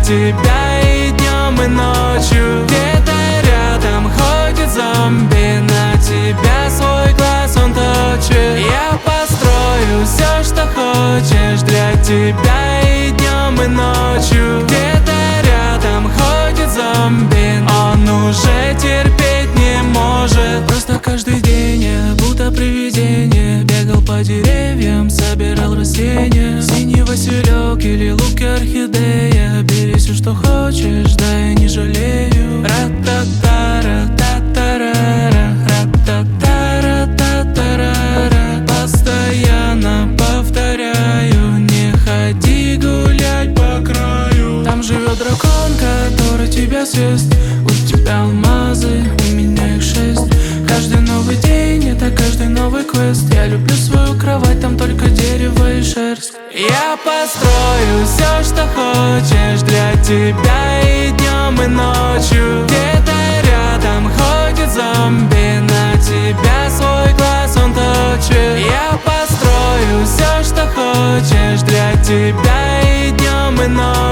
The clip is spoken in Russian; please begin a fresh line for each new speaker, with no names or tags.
тебя и днем, и ночью. Где-то рядом ходит зомби, на тебя свой глаз он точит. Я построю все, что хочешь, для тебя и днем, и ночью. Где-то рядом ходит зомби, он уже терпеть не может. Просто каждый день я будто привидение, бегал по деревьям, собирал растения. Синий василек или лук и орхидея, бери все, что хочешь, да я не жалею. Ра-та-та-ра, та-та-ра-ра, ра-та-та-ра, та-та-ра-ра. Постоянно повторяю, не ходи гулять по краю. Там живет дракон, который тебя съест. У тебя алмазы, у меня их 6. Каждый новый день, это каждый новый квест. Я люблю свою кровать, там только дерево и шерсть. Я построю все, что хочешь, для тебя и днем, и ночью. Где-то рядом ходит зомби, на тебя свой глаз он точит. Я построю все, что хочешь, для тебя и днем, и ночью.